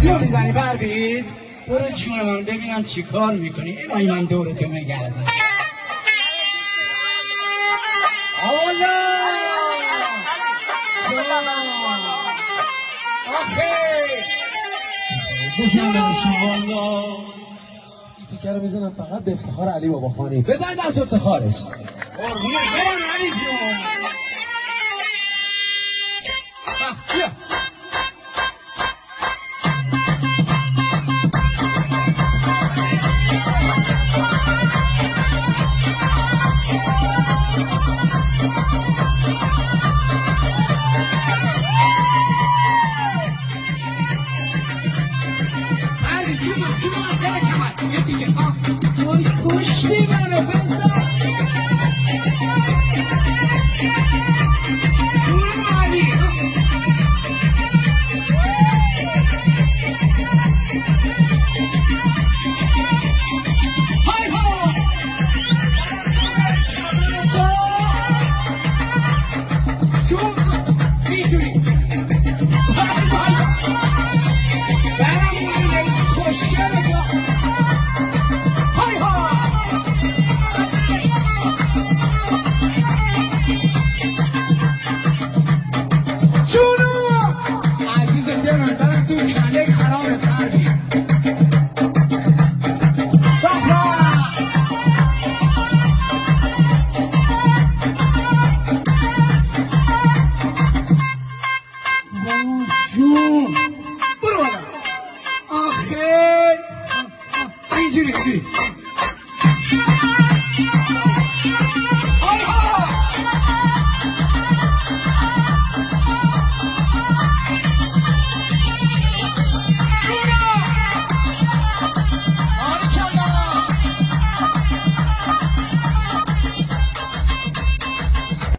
دستیو میزنی پرویز؟ برو چون من ببینم چی کار میکنی. الهی من دورتو میگردم. آوالا آخه بشن بشن والا این تیکه رو میزنم فقط به افتخار علی بابا خانی. بزن دست افتخارش. قربونه برم علی جون.